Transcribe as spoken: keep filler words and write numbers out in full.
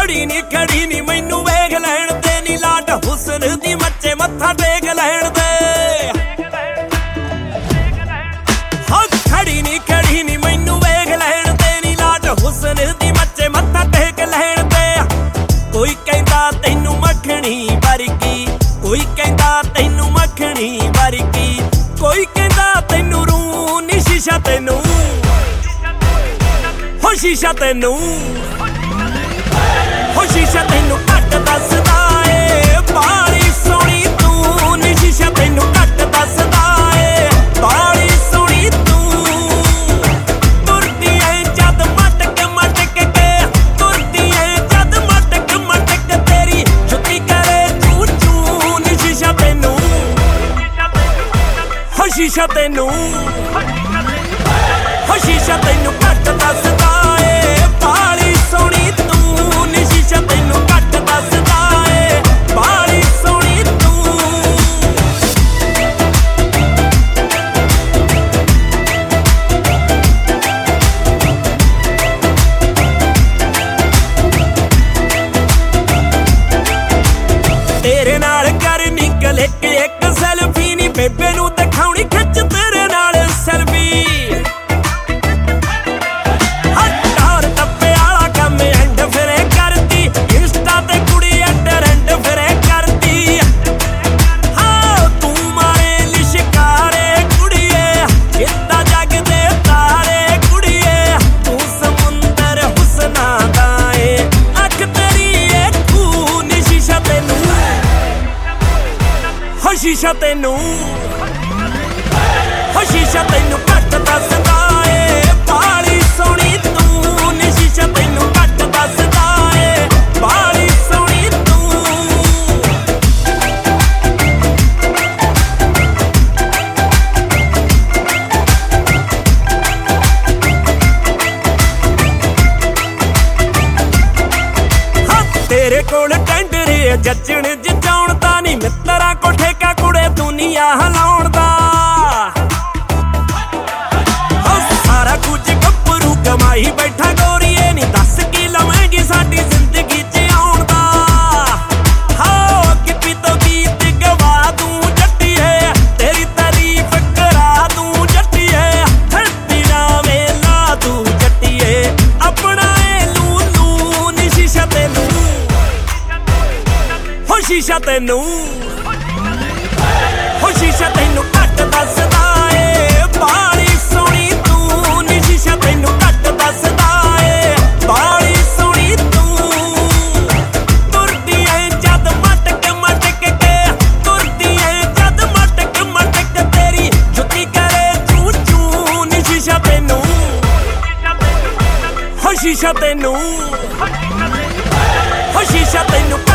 खड़ी नी खड़ी नी मैनू वेख लैण दे नी लाट हुसन दी मच्चे मत्था टेक लैण दे। हाँ खड़ी नी खड़ी नी मैनू वेख लैण दे नी लाट हुसन दी मच्चे मत्था टेक लैण दे। कोई कहंदा तैनू मखणी वर्गी, कोई कहंदा तैनू मखणी वर्गी, कोई कहंदा तैनू रूह नी शीशा तैनू हो शीशा तैनू हो शीशा तैनू घट दसदा ए बाली सोहणी तू नी शीशा तैनू घट दसदा ए बाली सोहणी तू। तुरदी ऐ जद मटक मटक के, तुरदी ऐ जद मटक मटक तेरी जुत्ती करे चू चू नी शीशा तैनू हो शीशा तैनू हो शीशा तैनू घट दसदा ए बाली सोहणी तू नी शीशा तैनू घट दसदा ए बाली सोहणी तू। तेरे नाल करनी क्लिक एक सैल्फी नी बेबे नू दिखाउणी खिच तेरे नाल सैल्फी। शीशा तैनू हो शीशा तैनू घट दसदा ए बाली सोहणी तू नी शीशा तैनू घट दसदा ए बाली सोहणी तू। हाँ तेरे कोल टेंडरे जचण जचाउण दा नी मित्तरां को ठेका कुड़े दुनिया हिलाउण दा। सारा कुछ गब्बरू कमाई बैठा गोरीए नी दस की लवेंगी साडी जिंदगी च आउण दा। हाँ किपी तो गीत गवा दूं जट्टीए तेरी तारीफ करा दूं जट्टीए धरती नावें ला दूं जट्टीए अपना ए लूलू नी शीशा तैनू हो शीशा तैनू हो शीशा तैनू घट दसदा ए बाली सोहणी तू नी शीशा तैनू घट दसदा ए बाली सोहणी तू। तुरदी ऐ जद मटक मटक के, तुरदी ऐ जद मटक मटक तेरी जुत्ती करे चू चू नी शीशा तैनू हो शीशा तैनू हो शीशा तैनू।